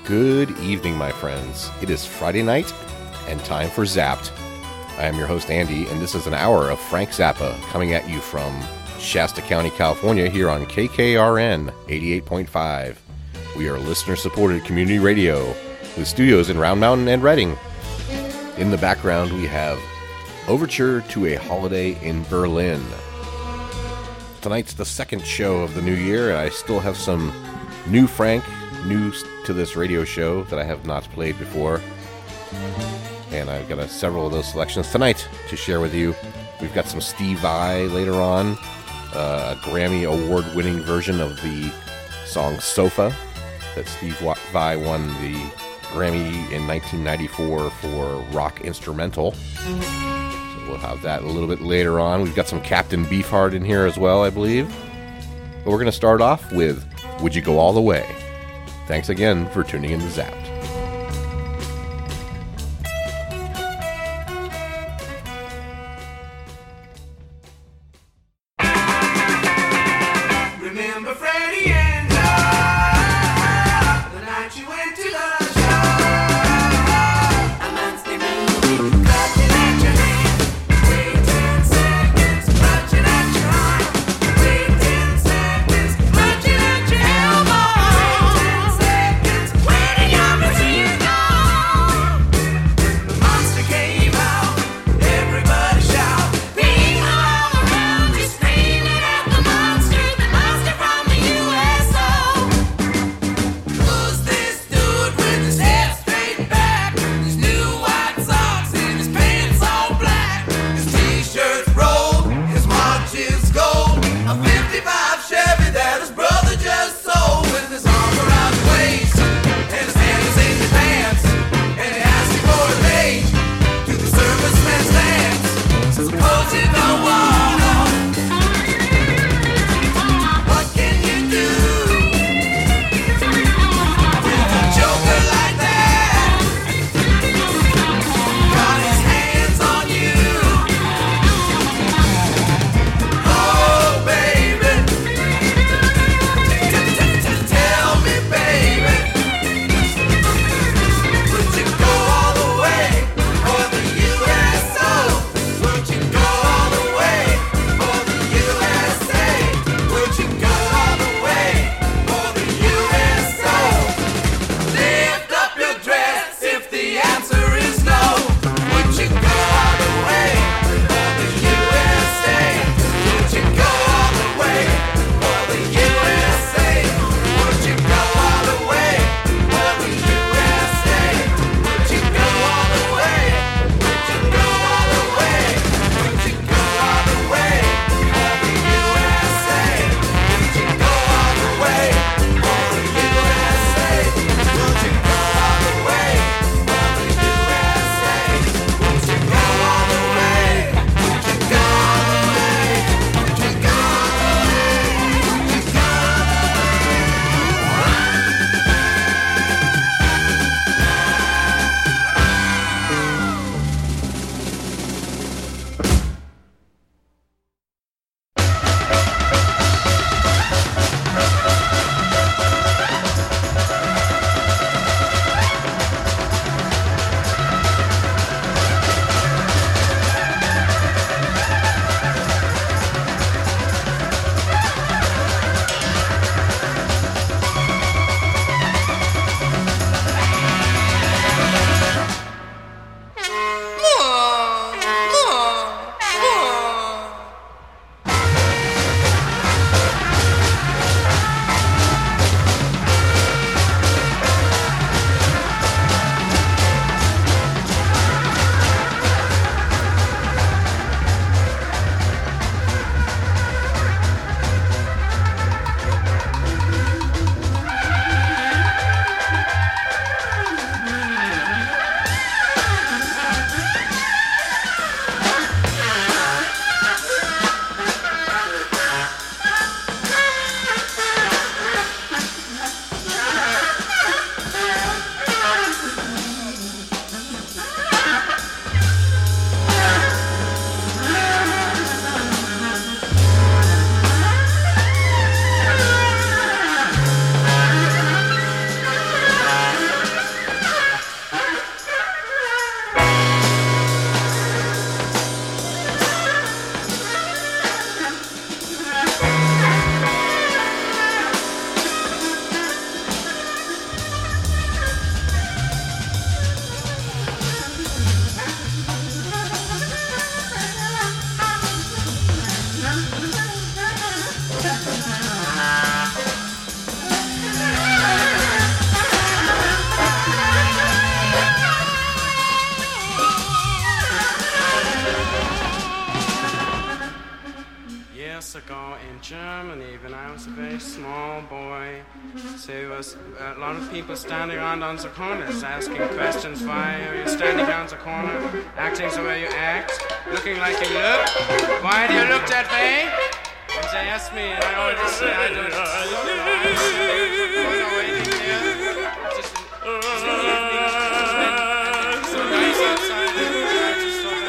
Good evening, my friends. It is Friday night and time for Zapped. I am your host, Andy, and this is an hour of Frank Zappa coming at you from Shasta County, California, here on KKRN 88.5. We are listener-supported community radio with studios in Round Mountain and Redding. In the background, we have Overture to a Holiday in Berlin. Tonight's the second show of the new year, and I still have some new Frank, new to this radio show that I have not played before. And I've got several of those selections tonight to share with you. We've got some Steve Vai later on, a Grammy Award-winning version of the song Sofa that Steve Vai won the Grammy in 1994 for rock instrumental. So we'll have that a little bit later on. We've got some Captain Beefheart in here as well, I believe. But we're going to start off with Would You Go All the Way? Thanks again for tuning in to Zapped. years ago in Germany, when I was a very small boy, there was a lot of people standing around on the corners asking questions. Why are you standing on the corner, acting the way you act, looking like you look? Why do you look that way? And they asked me, and I always say I don't know. Waiting there. Just so nice outside. I just thought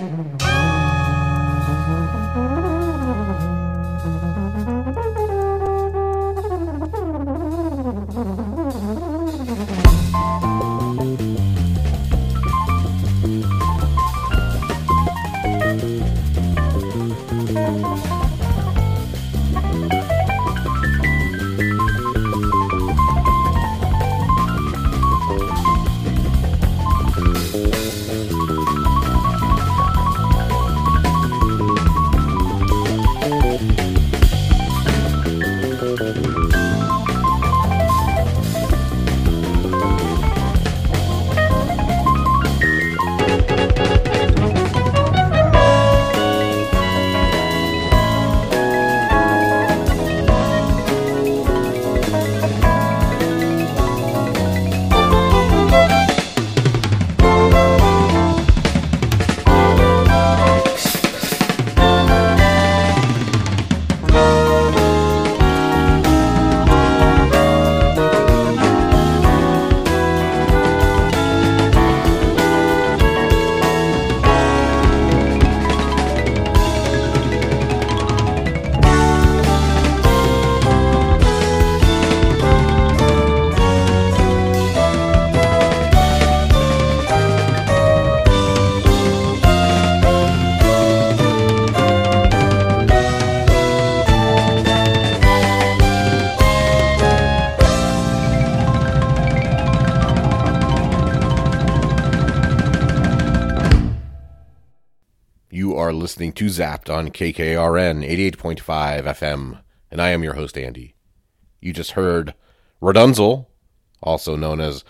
Listening to Zapped on KKRN 88.5 FM, and I am your host, Andy. You just heard Radunzel, also known as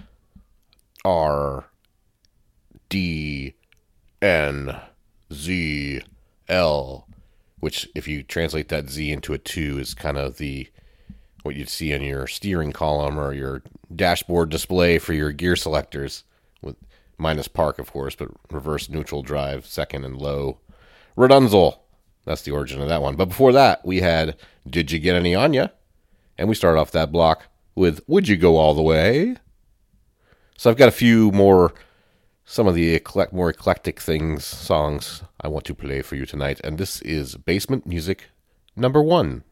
RDNZL, which, if you translate that Z into a 2, is kind of what you'd see on your steering column or your dashboard display for your gear selectors, with minus park, of course, but reverse, neutral, drive, second, and low. Radunzel. That's the origin of that one. But before that, we had Did You Get Any On Ya? And we started off that block with Would You Go All the Way? So I've got a few some of the more eclectic songs I want to play for you tonight. And this is Basement Music number 1.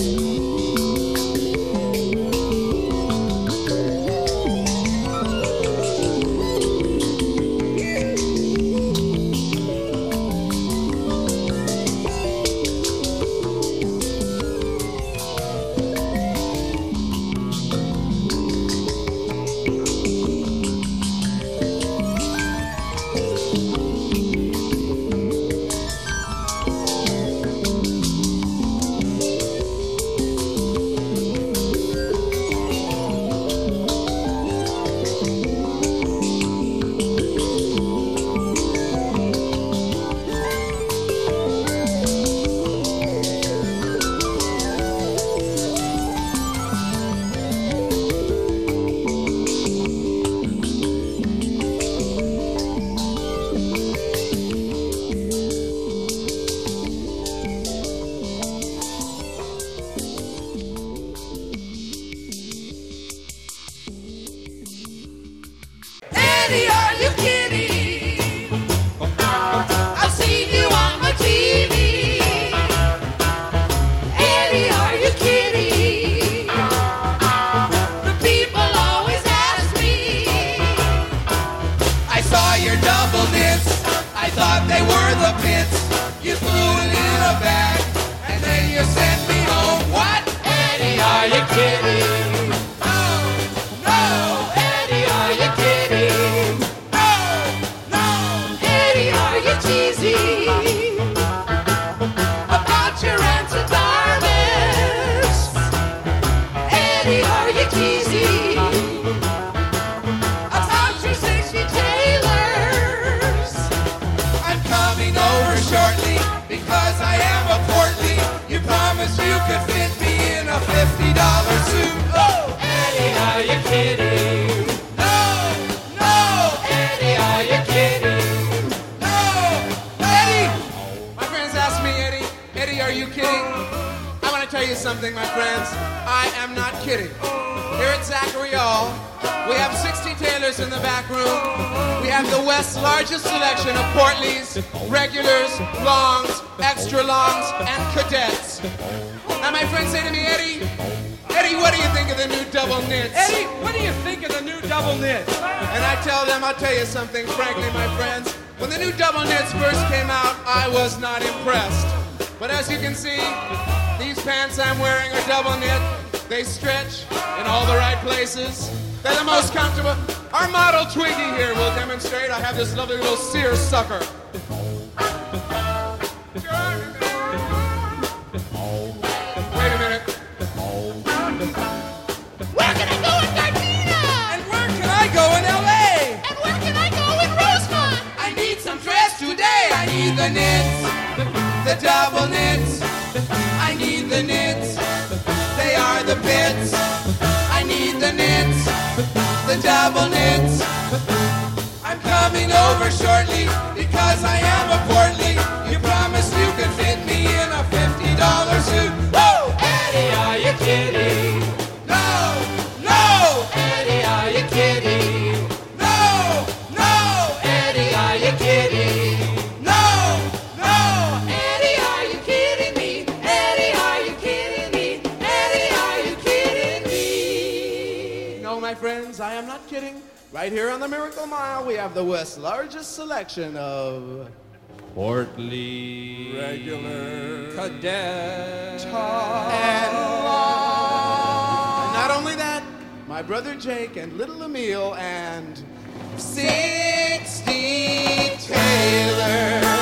Something, my friends, I am not kidding. Here at Zachary Hall, we have 60 tailors in the back room. We have the West's largest selection of Portleys, regulars, longs, extra longs, and cadets. Now my friends say to me, Eddie, what do you think of the new double knits? Eddie, what do you think of the new double knits? And I tell them, I'll tell you something, frankly, my friends. When the new double knits first came out, I was not impressed. But as you can see, these pants I'm wearing are double knit. They stretch in all the right places. They're the most comfortable. Our model Twiggy here will demonstrate. I have this lovely little seersucker. Wait a minute. Where can I go in Gardena? And where can I go in L.A.? And where can I go in Rosemont? I need some dress today. I need the knits, the double knits. I need the knits, they are the bits. I need the knits, the double knits. I'm coming over shortly because I am a portly. You promised you could fit me in a $50 suit. Whoa! Eddie, are you kidding? No! Eddie, are you kidding? No! Eddie, are you kidding? No! Eddie, are you kidding me? Eddie, are you kidding me? Eddie, are you kidding me? No, my friends, I am not kidding. Right here on the Miracle Mile, we have the West's largest selection of Portly, regular, cadet, and long. And not only that, my brother Jake and little Emil and 60 Taylor.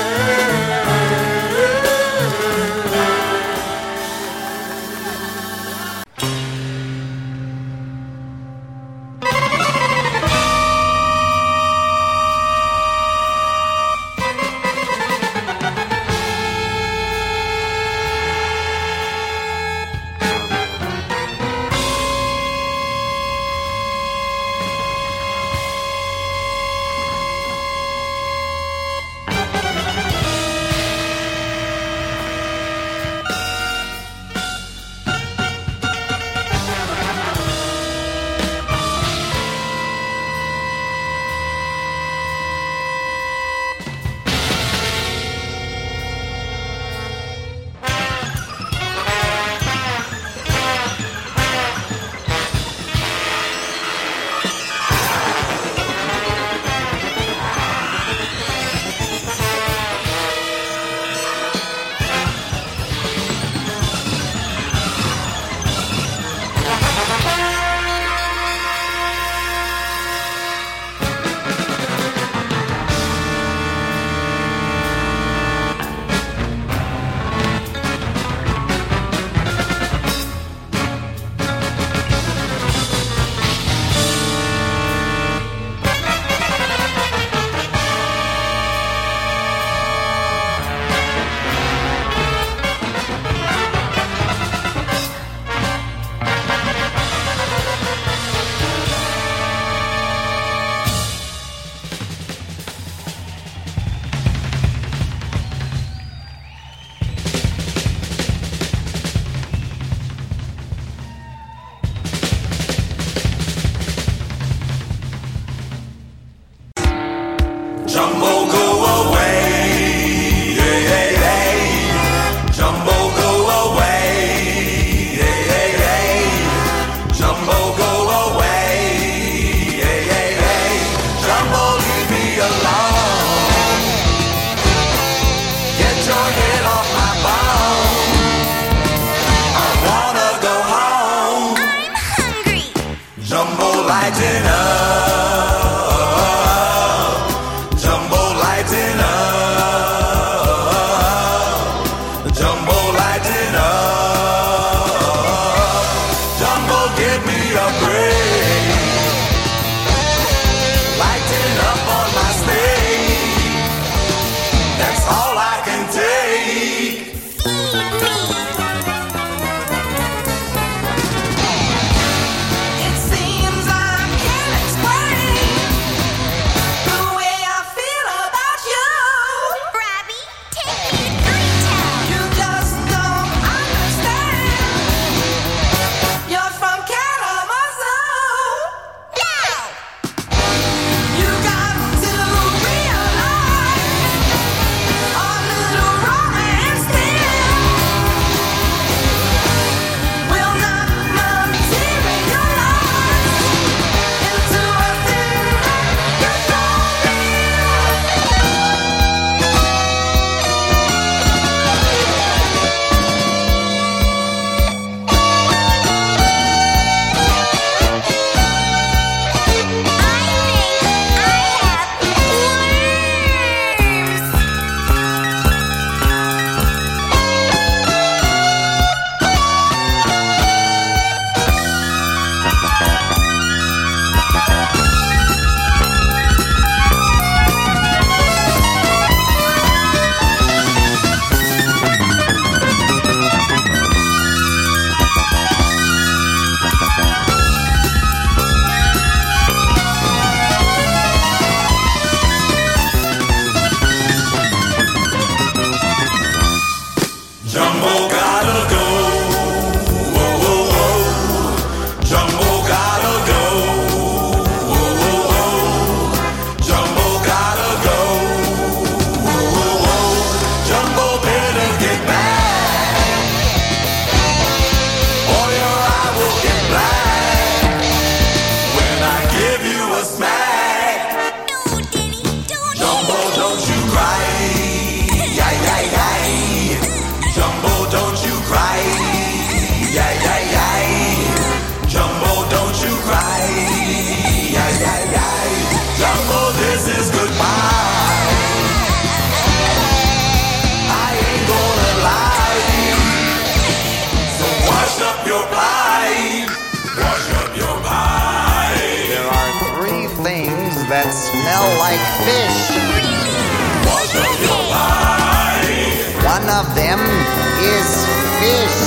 your pie. Wash up your pie. There are 3 things that smell like fish. Wash up your pie. One of them is fish.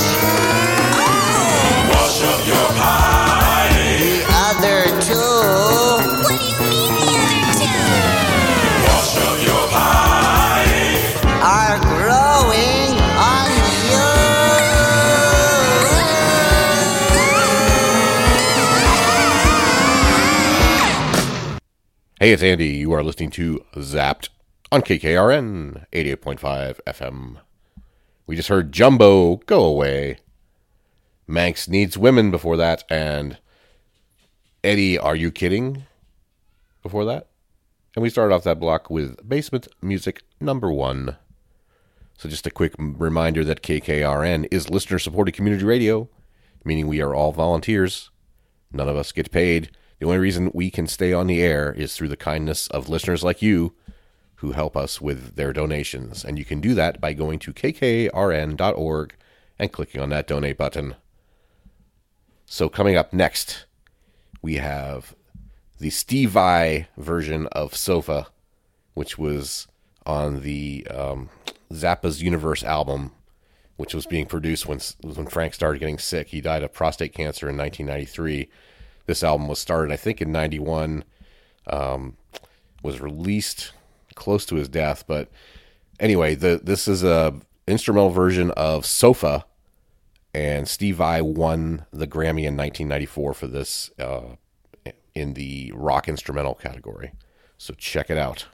Wash up your pie. The other 2. What do you mean the other two? Wash up your pie. Are growing on you. Hey, it's Andy. You are listening to Zapped on KKRN 88.5 FM. We just heard Jumbo, Go Away. Manx Needs Women before that, and Eddie, Are You Kidding? Before that. And we started off that block with Basement Music number 1. So just a quick reminder that KKRN is listener-supported community radio, meaning we are all volunteers. None of us get paid. The only reason we can stay on the air is through the kindness of listeners like you who help us with their donations. And you can do that by going to kkrn.org and clicking on that donate button. So coming up next, we have the Steve Vai version of Sofa, which was on the Zappa's Universe album, which was being produced when Frank started getting sick. He died of prostate cancer in 1993. This album was started, I think, in 91, was released close to his death. But anyway, this is a instrumental version of Sofa, and Steve Vai won the Grammy in 1994 for this in the rock instrumental category. So check it out.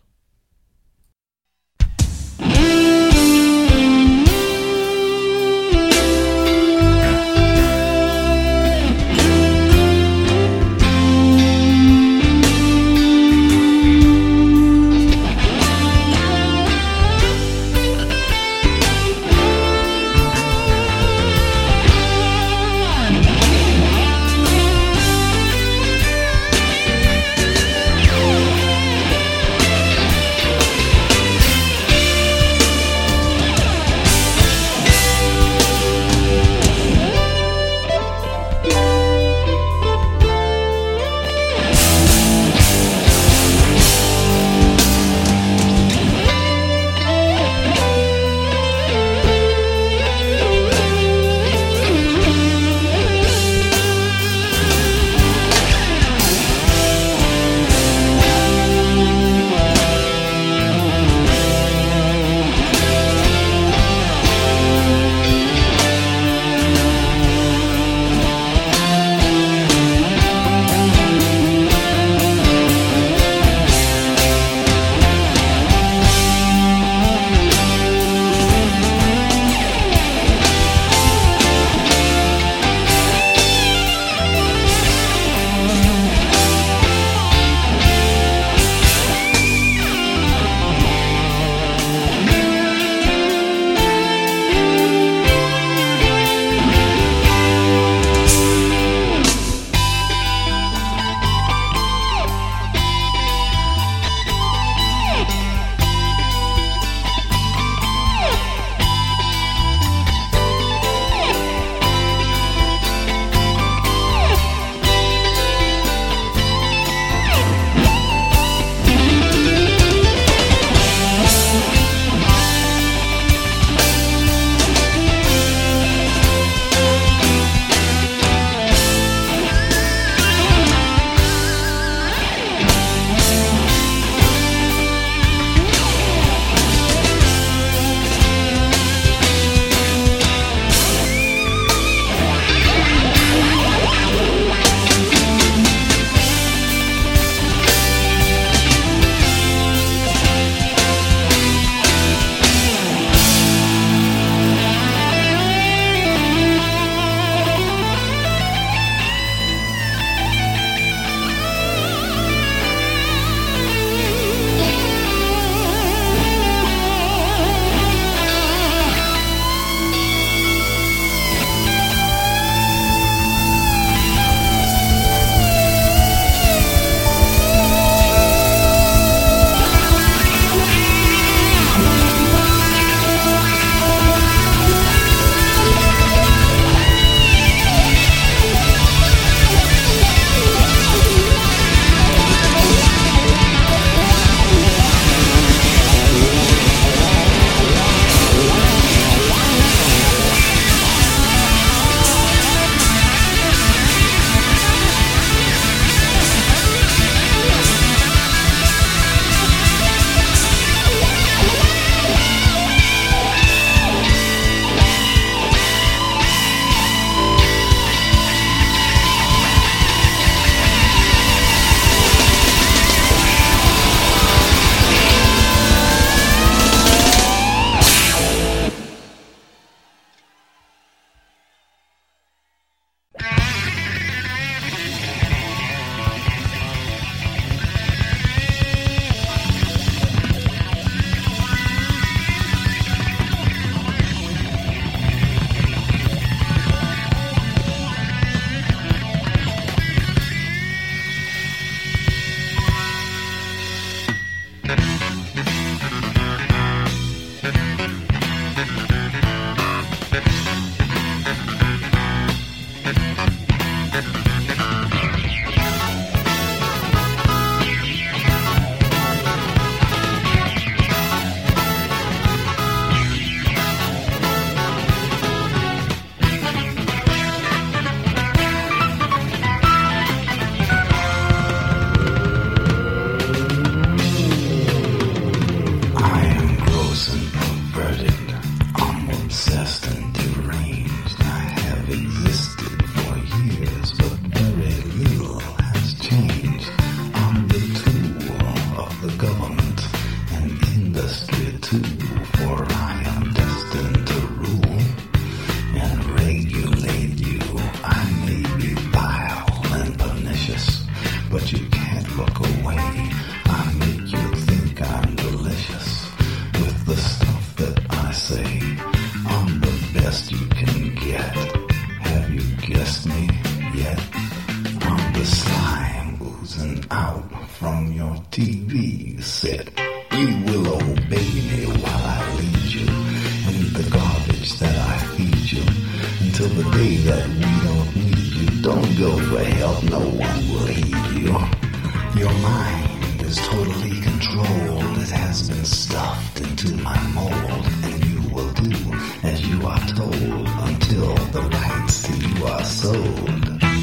years, but very little has changed. I'm the tool of the government and industry too, for I am destined to rule and regulate you. I may be vile and pernicious, but you can't look away. I make you think I'm delicious with the stuff that I say. I'm the best you can get. Have you guessed me yet? I'm the slime oozing out from your TV set. You will obey me while I lead you and eat the garbage that I feed you until the day that we don't need you. Don't go for help, no one will heed you. Your mind is totally controlled. It has been stuffed into my mold, and you will do as you are told until the rights to you are sold.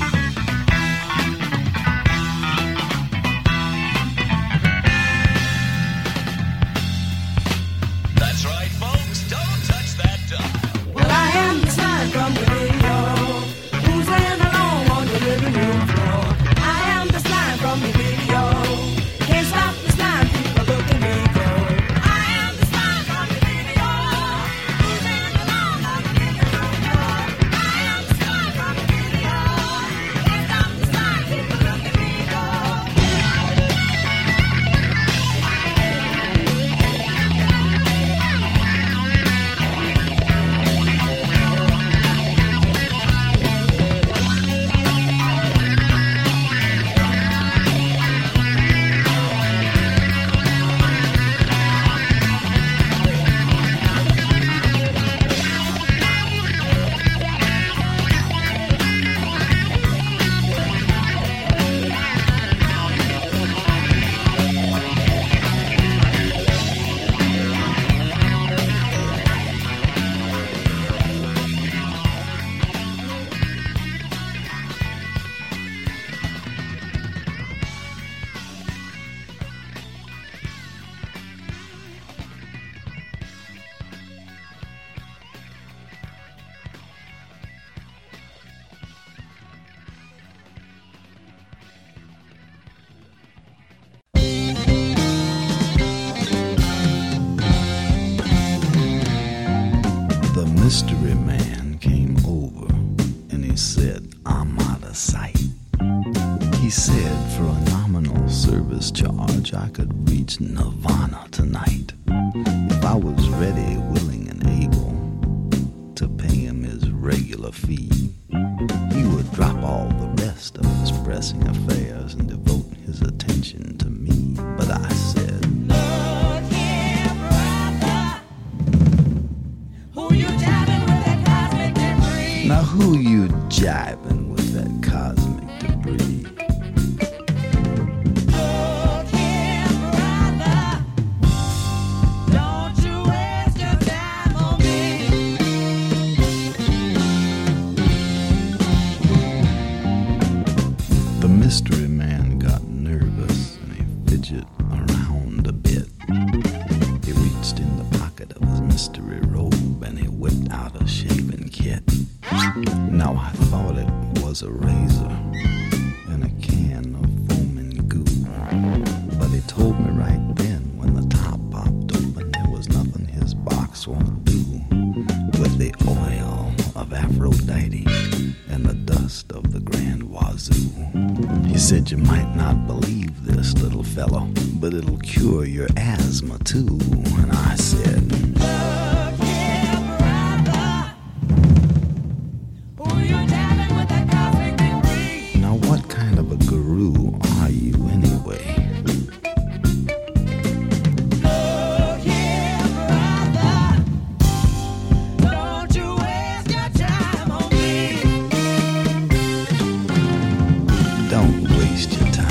That's right, folks. Don't touch that dial. Well, I am the slime from the video. Who's laying alone on the living room floor? I am the slime from the video. Can't stop the slime, people look at me go. I am the slime from the video. Who's laying alone on the living room floor? I am the slime from the video. Can't stop the slime, people look at me go. The mystery man came over and he said, I'm out of sight. He said for a nominal service charge I could reach Nirvana tonight. If I was ready, willing, and able to pay him his regular fee, he would drop all the rest of his pressing affairs and devote his attention to me. But I said, Look here, brother. Who you jiving with that cosmic debris? now who you jiving with that cosmic debris? Look here, brother. Don't you waste your time on me. The mystery man got nervous and he fidgeted around a bit. He reached in the pocket of his mystery robe and he whipped out a shaving kit. Now I thought it was a razor and a can of foaming goo. But he told me right then when the top popped open there was nothing his box won't do with the oil of Aphrodite and the dust of the Grand Wazoo. He said, you might not believe this, little fellow, but it'll cure your asthma too. And I said, Look here, brother. Who you jiving with that cosmic debris? now what kind of a guru are you anyway? Look here, brother. Don't you waste your time on me. Don't waste your time.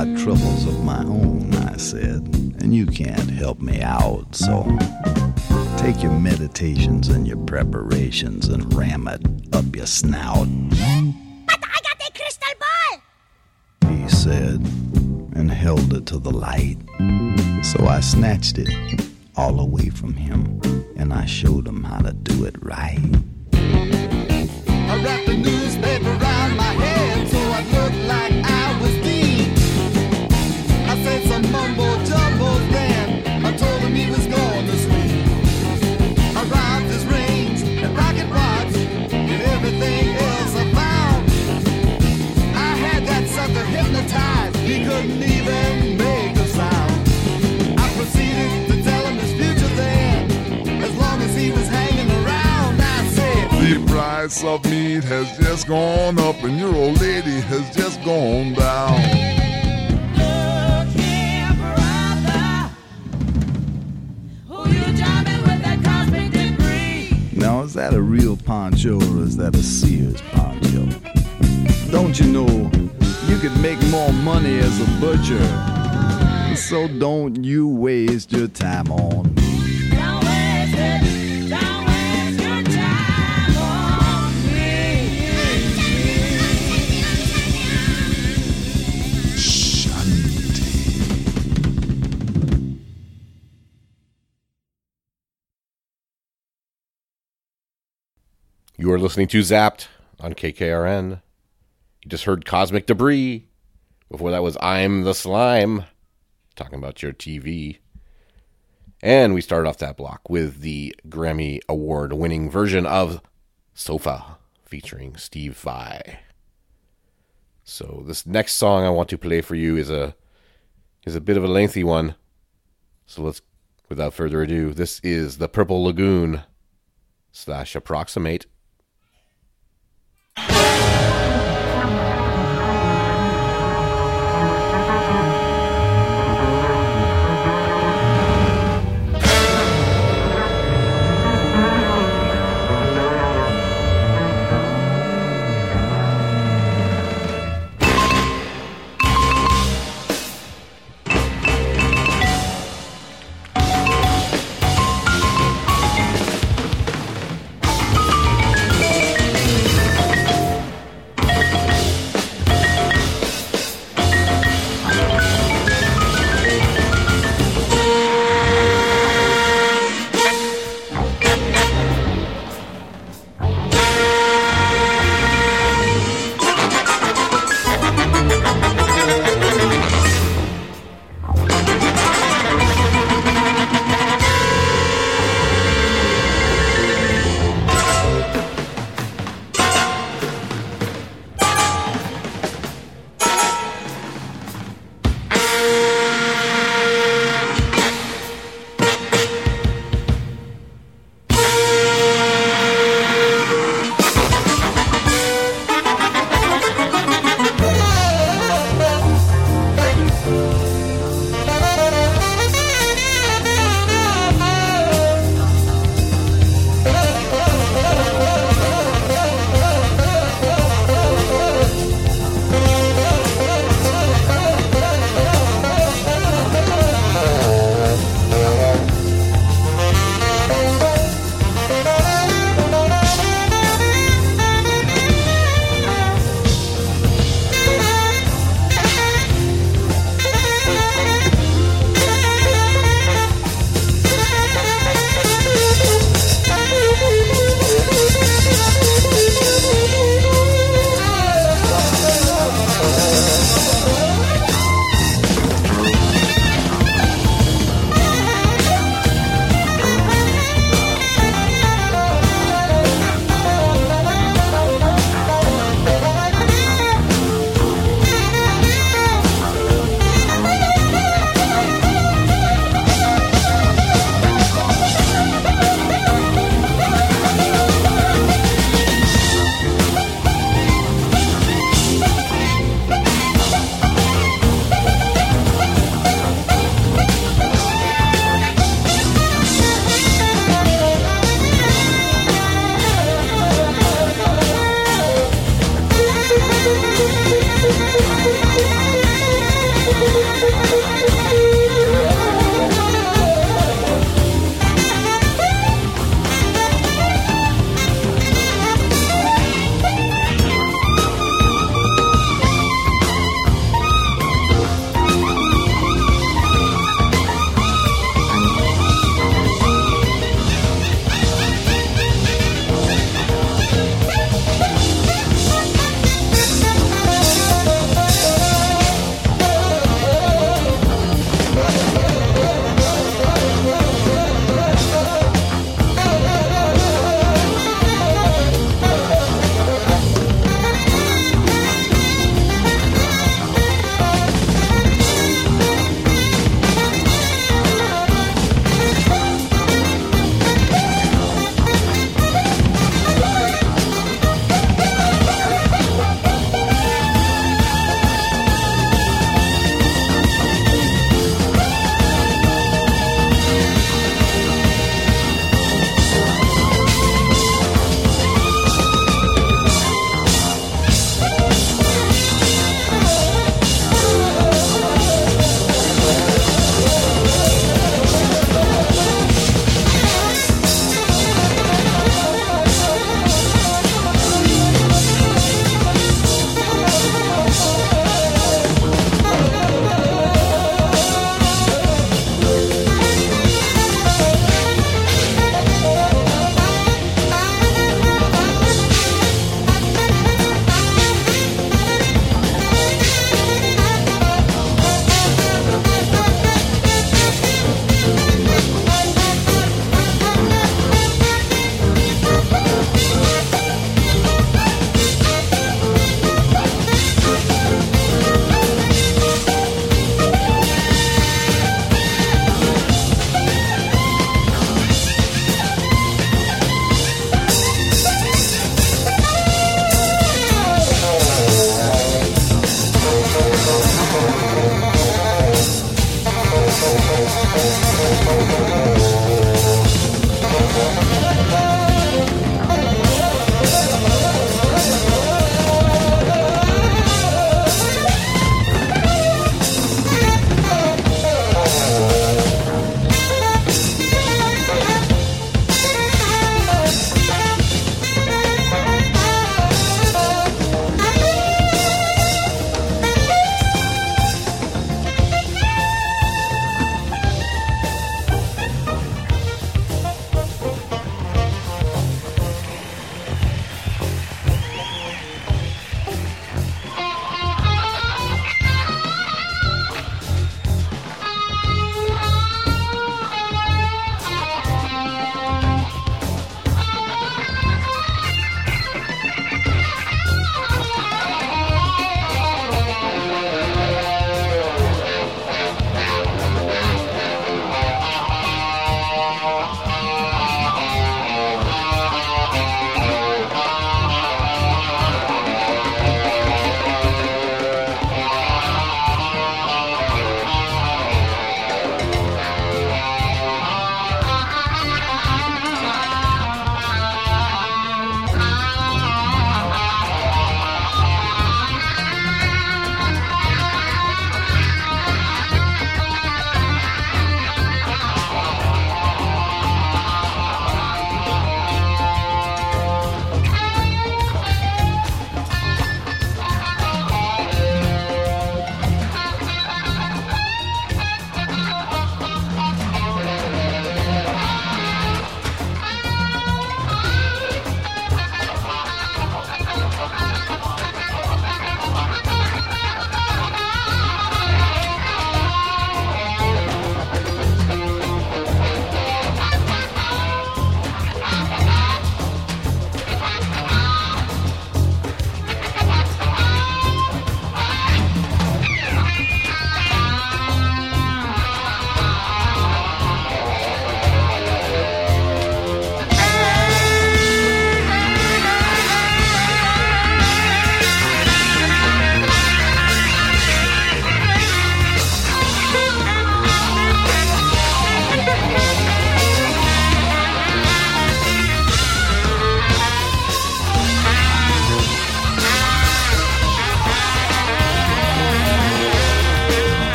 got troubles of my own, I said, and you can't help me out, so take your meditations and your preparations and ram it up your snout. But I got a crystal ball! He said, and held it to the light. So I snatched it all away from him, and I showed him how to do it right. I wrapped the newspaper around my head so I looked like I was deep. I said some mumbo jumbo then. I told him he was going to sleep. I robbed his rings and pocket watch and everything else I found. I had that sucker hypnotized. He couldn't even make a sound. I proceeded to tell him his future then. As long as he was hanging around, I said, The price of meat has just gone up and your old lady has just gone down. Look here, brother. Who you driving with that cosmic debris? Now, is that a real poncho or is that a Sears poncho? Don't you know you could make more money as a butcher? So don't you waste your time on me. Don't waste it. Don't waste your time on me. You are listening to Zapped on KKRN. You just heard Cosmic Debris. Before that was I'm the Slime, talking about your TV. And we started off that block with the Grammy Award-winning version of Sofa, featuring Steve Vai. So this next song I want to play for you is a bit of a lengthy one. So let's, without further ado, this is The Purple Lagoon / Approximate.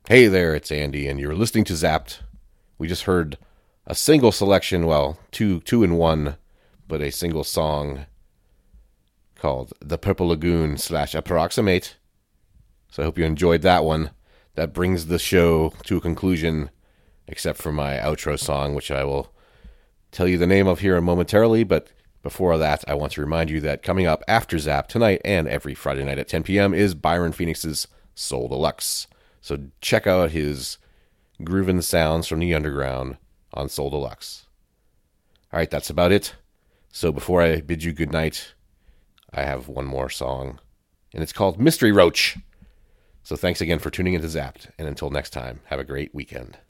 Hey there, it's Andy, and you're listening to Zapped. We just heard a single selection, well, two in one, but a single song called The Purple Lagoon / Approximate. So I hope you enjoyed that one. That brings the show to a conclusion, except for my outro song, which I will tell you the name of here momentarily, but before that, I want to remind you that coming up after Zap tonight and every Friday night at 10 p.m. is Byron Phoenix's Soul Deluxe. So check out his groovin' sounds from the underground on Soul Deluxe. All right, that's about it. So before I bid you good night, I have one more song, and it's called Mystery Roach. So thanks again for tuning into Zapped, and until next time, have a great weekend.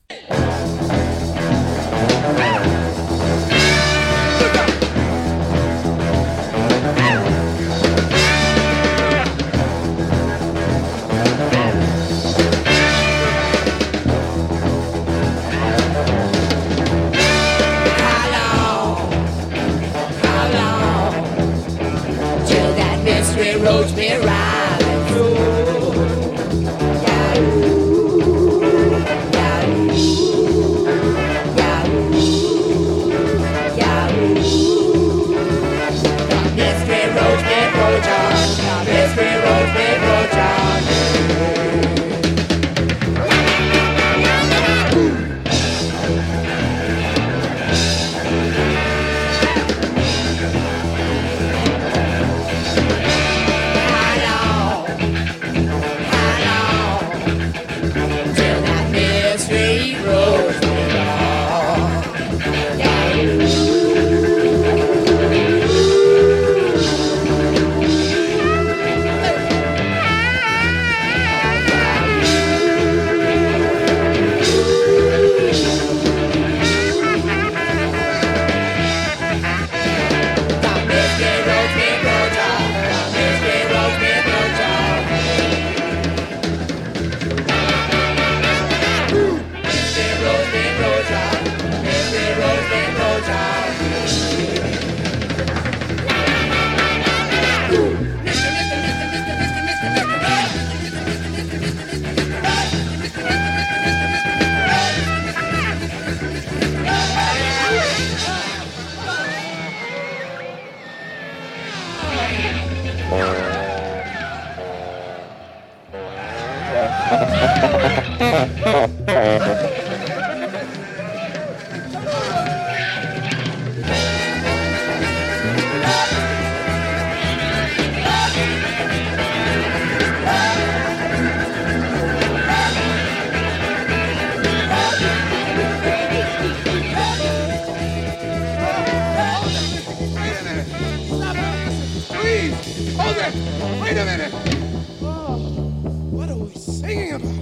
Mystery roach me riding through. Yahoo, Yahoo, Yahoo, Yahoo. The mystery roach on. The mystery roach on. Wait a minute. Oh, what are we singing about?